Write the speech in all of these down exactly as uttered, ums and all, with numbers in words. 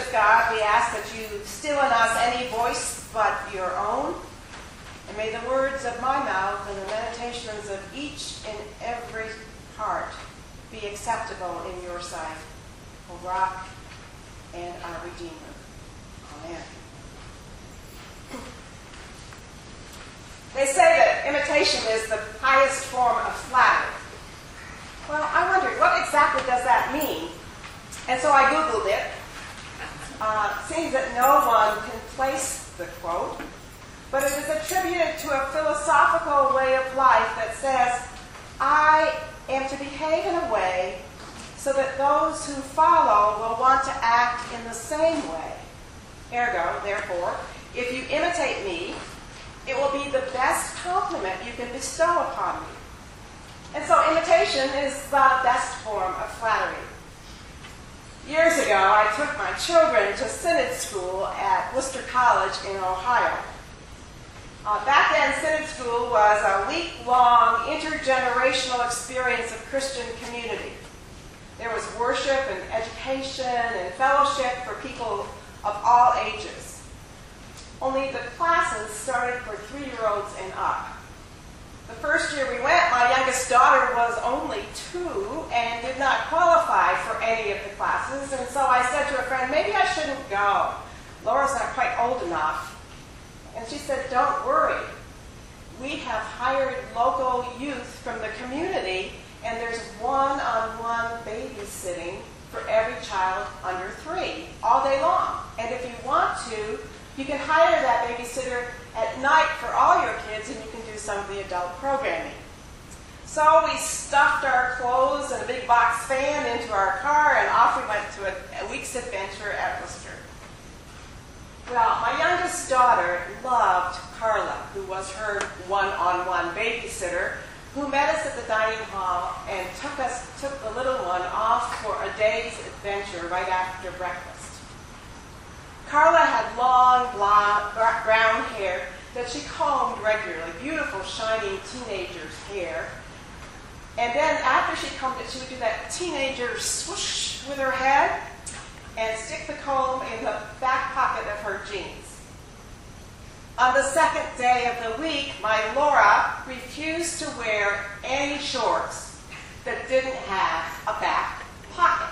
gracious God, we ask that you still in us any voice but your own. And may the words of my mouth and the meditations of each and every heart be acceptable in your sight, O Rock and our Redeemer. Amen. They say that imitation is the highest form of flattery. Well, I wondered, what exactly does that mean? And so I Googled it. Uh, it seems that no one can place the quote, but it is attributed to a philosophical way of life that says, I am to behave in a way so that those who follow will want to act in the same way. Ergo, therefore, if you imitate me, it will be the best compliment you can bestow upon me. And so imitation is the best form of flattery. Years ago, I took my children to Synod School at Worcester College in Ohio. Uh, back then, Synod School was a week-long intergenerational experience of Christian community. There was worship and education and fellowship for people of all ages. Only the classes started for three-year-olds and up. The first year we went, my youngest daughter was only two and did not qualify for any of the classes, and so I said to a friend, maybe I shouldn't go. Laura's not quite old enough. And she said, don't worry. We have hired local youth from the community, and there's one-on-one babysitting for every child under three all day long. And if you want to, you can hire that babysitter at night for all your kids, and you can do some of the adult programming. So we stuffed our clothes and a big box fan into our car, and off we went to a, a week's adventure at Worcester. Well, my youngest daughter loved Carla, who was her one-on-one babysitter, who met us at the dining hall and took us took the little one off for a day's adventure right after breakfast. Carla had long, blonde, brown hair that she combed regularly, beautiful, shining teenager's hair. And then after she combed it, she would do that teenager swoosh with her head and stick the comb in the back pocket of her jeans. On the second day of the week, my Laura refused to wear any shorts that didn't have a back pocket.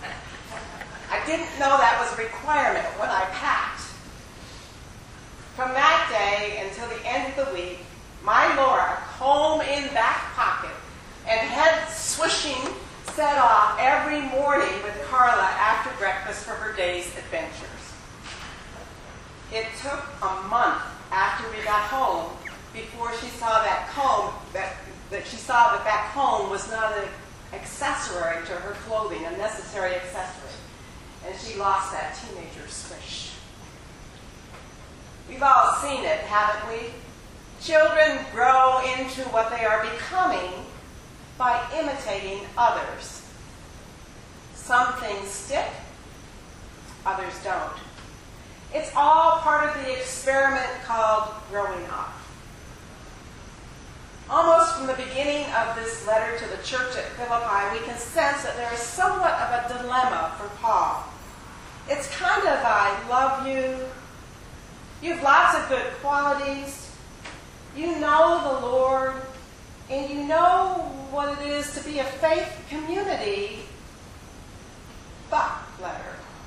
I didn't know that was a requirement when I packed. From that day until the end of the week, my Laura, comb in back pocket and head swishing, set off every morning with Carla after breakfast for her day's adventures. It took a month after we got home before she saw that comb, that, that she saw that that comb was not an accessory to her clothing, a necessary accessory. And she lost that teenager swish. We've all seen it, haven't we? Children grow into what they are becoming by imitating others. Some things stick, others don't. It's all part of the experiment called growing up. Almost from the beginning of this letter to the church at Philippi, we can sense that there is somewhat of a dilemma for Paul. It's kind of, I love you, you have lots of good qualities, you know the Lord, and you know what it is to be a faith community, but letter.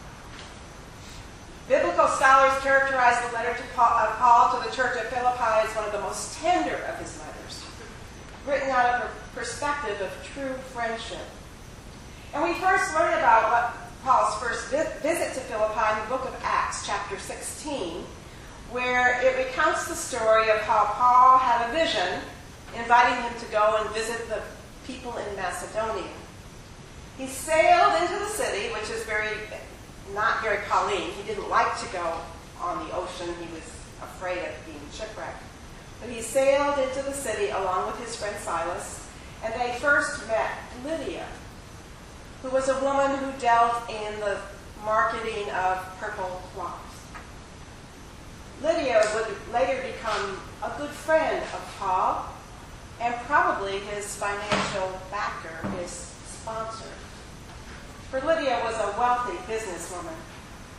Biblical scholars characterize the letter to Paul, uh, Paul to the church at Philippi as one of the most tender of his letters, written out of a perspective of true friendship. And we first learn about what Paul's first vi- visit to Philippi in the book of Acts, chapter sixteen, where it recounts the story of how Paul had a vision inviting him to go and visit the people in Macedonia. He sailed into the city, which is very, not very Pauline. He didn't like to go on the ocean. He was afraid of being shipwrecked. But he sailed into the city along with his friend Silas, and they first met Lydia, who was a woman who dealt in the marketing of purple cloths. Lydia would later become a good friend of Paul, and probably his financial backer, his sponsor. For Lydia was a wealthy businesswoman.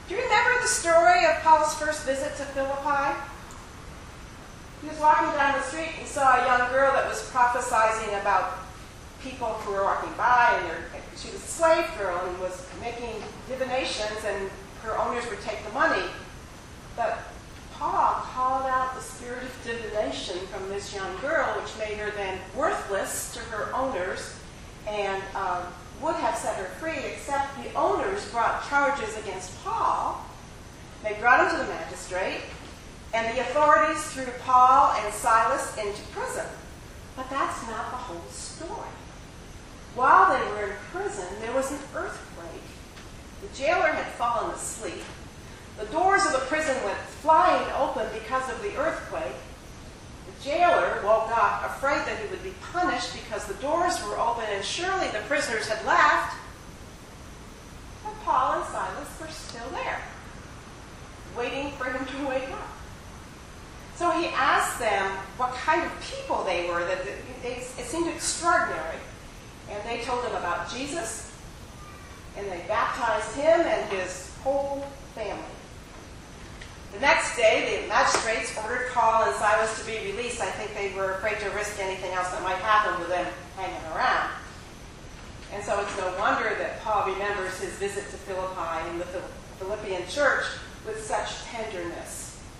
Do you remember the story of Paul's first visit to Philippi? He was walking down the street and saw a young girl that was prophesizing about people who were walking by, and she was a slave girl and was making divinations, and her owners would take the money. But Paul called out the spirit of divination from this young girl, which made her then worthless to her owners and um, would have set her free, except the owners brought charges against Paul. They brought him to the magistrate, and the authorities threw Paul and Silas into prison. But that's not the whole story. While they were in prison, there was an earthquake. The jailer had fallen asleep. The doors of the prison went flying open because of the earthquake. The jailer woke up, afraid that he would be punished because the doors were open and surely the prisoners had left. But Paul and Silas were still there, waiting for him to wake up. So he asked them what kind of people they were. That they, it seemed extraordinary. And they told him about Jesus, and they baptized him and his whole family. The next day, the magistrates ordered Paul and Silas to be released. I think they were afraid to risk anything else that might happen with them hanging around. And so it's no wonder that Paul remembers his visit to Philippi and the Philippian church with such tenderness.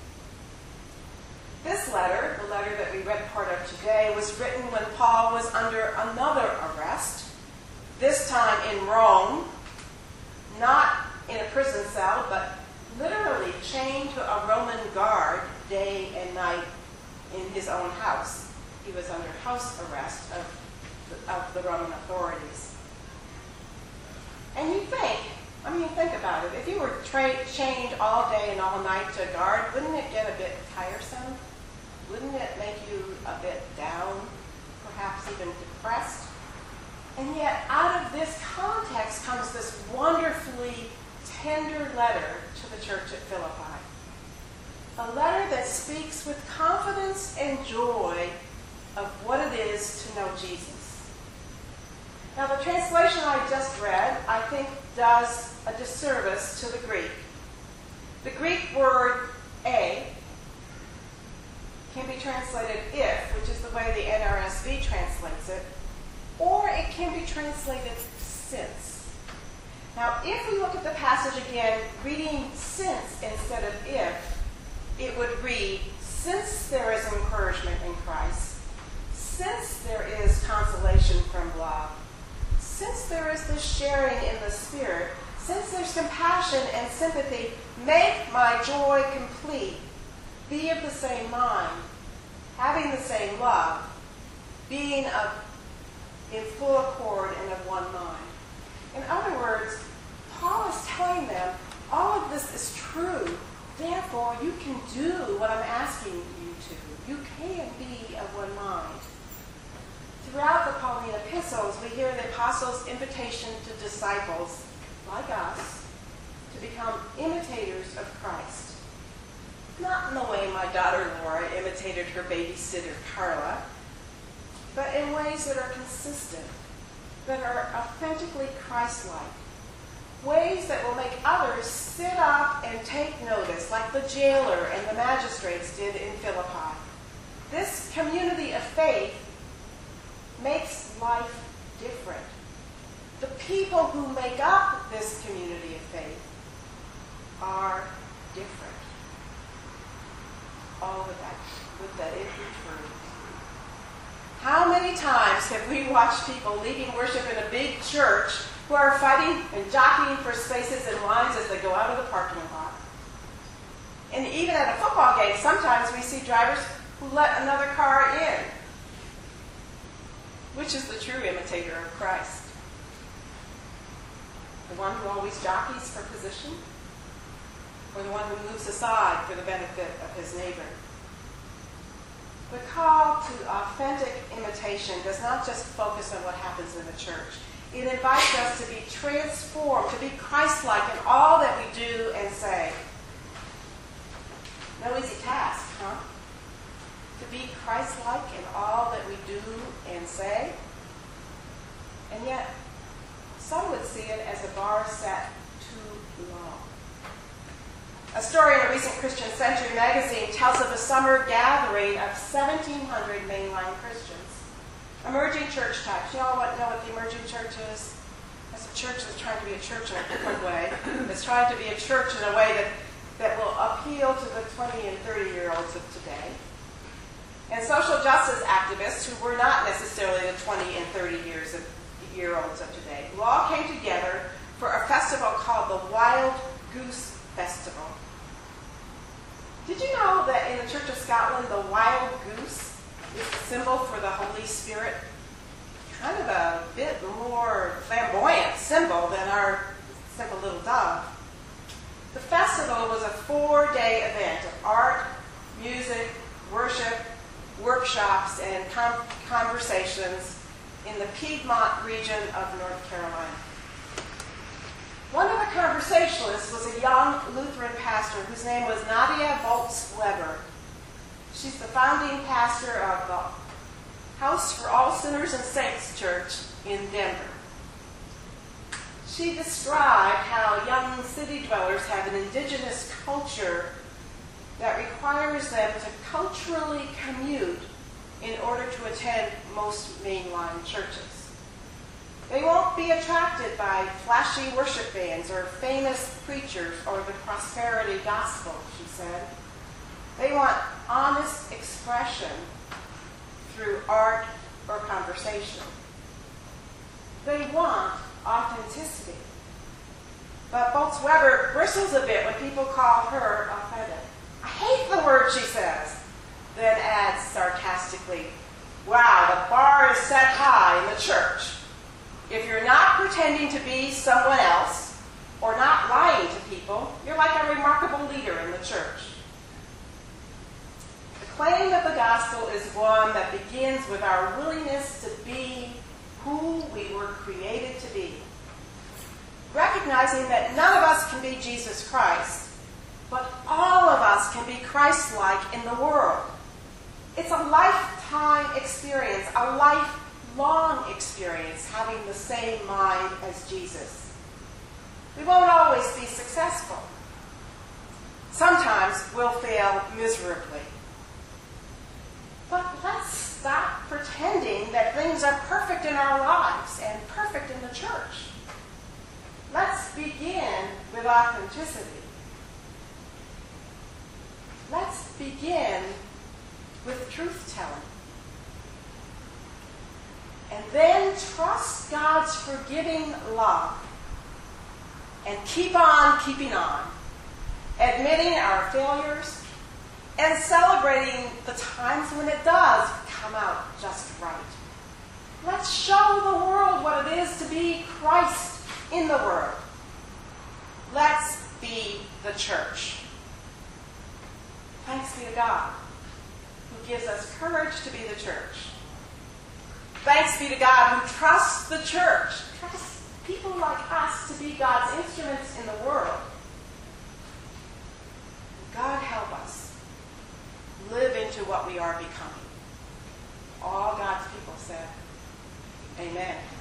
This letter, the letter that we read part of today, was written when Paul was under another arrest, this time in Rome, not in a prison cell, but literally chained to a Roman guard day and night in his own house. He was under house arrest of the, of the Roman authorities. And you think, I mean, think about it. If you were tra- chained all day and all night to a guard, wouldn't it get a bit tiresome? Wouldn't it make you a bit down, perhaps even depressed? And yet, out of this context comes this wonderfully tender letter to the church at Philippi. A letter that speaks with confidence and joy of what it is to know Jesus. Now, the translation I just read, I think, does a disservice to the Greek. The Greek word a can be translated if, which is the way the N R S V translates it, or it can be translated since. Now, if we look at the passage again, reading since instead of if, it would read, since there is encouragement in Christ, since there is consolation from love, since there is this sharing in the Spirit, since there's compassion and sympathy, make my joy complete. Be of the same mind, having the same love, being of, in full accord and of one mind. In other words, Paul is telling them, all of this is true, therefore you can do what I'm asking you to. You can be of one mind. Throughout the Pauline epistles, we hear the apostles' invitation to disciples, like us, to become imitators of Christ. Not in the way my daughter Laura imitated her babysitter Carla, but in ways that are consistent, that are authentically Christ-like. Ways that will make others sit up and take notice, like the jailer and the magistrates did in Philippi. This community of faith makes life different. The people who make up this community of faith are different. All with that, with that if be true. How many times have we watched people leading worship in a big church who are fighting and jockeying for spaces in lines as they go out of the parking lot? And even at a football game, sometimes we see drivers who let another car in. Which is the true imitator of Christ? The one who always jockeys for position? Or the one who moves aside for the benefit of his neighbor? The call to authentic imitation does not just focus on what happens in the church. It invites us to be transformed, to be Christ-like in all that we do and say. No easy task, huh? To be Christ-like in all that we do and say. And yet, some would see it as a bar set too low. A story in a recent Christian Century magazine tells of a summer gathering of seventeen hundred mainline Christians. Emerging church types. You all know what the emerging church is? It's a church that's trying to be a church in a different way. It's trying to be a church in a way that, that will appeal to the twenty and thirty-year-olds of today. And social justice activists who were not necessarily the twenty and thirty-year-olds of today, who all came together for a festival called the Wild Goose Festival. Did you know that in the Church of Scotland, the wild goose is the symbol for the Holy Spirit? Kind of a bit more flamboyant symbol than our simple little dove. The festival was a four-day event of art, music, worship, workshops, and com- conversations in the Piedmont region of North Carolina. One of the conversationalists was a young Lutheran pastor whose name was Nadia Bolz-Weber. She's the founding pastor of the House for All Sinners and Saints Church in Denver. She described how young city dwellers have an indigenous culture that requires them to culturally commute in order to attend most mainline churches. They won't be attracted by flashy worship bands or famous preachers or the prosperity gospel, she said. They want honest expression through art or conversation. They want authenticity. But Bolz-Weber bristles a bit when people call her authentic. I hate the word, she says, then adds sarcastically, wow, the bar is set high in the church. If you're not pretending to be someone else or not lying to people, you're like a remarkable leader in the church. The claim of the gospel is one that begins with our willingness to be who we were created to be. Recognizing that none of us can be Jesus Christ, but all of us can be Christ-like in the world. It's a lifetime experience, a lifelong experience, having the same mind as Jesus. We won't always be successful. Sometimes we'll fail miserably. But let's stop pretending that things are perfect in our lives and perfect in the church. Let's begin with authenticity. Let's begin with truth-telling. And then trust God's forgiving love. And keep on keeping on. Admitting our failures and celebrating the times when it does come out just right. Let's show the world what it is to be Christ in the world. Let's be the church. Thanks be to God, who gives us courage to be the church. Thanks be to God, who trusts the church, trusts people like us to be God's instruments in the world. God help us live into what we are becoming. All God's people said, amen.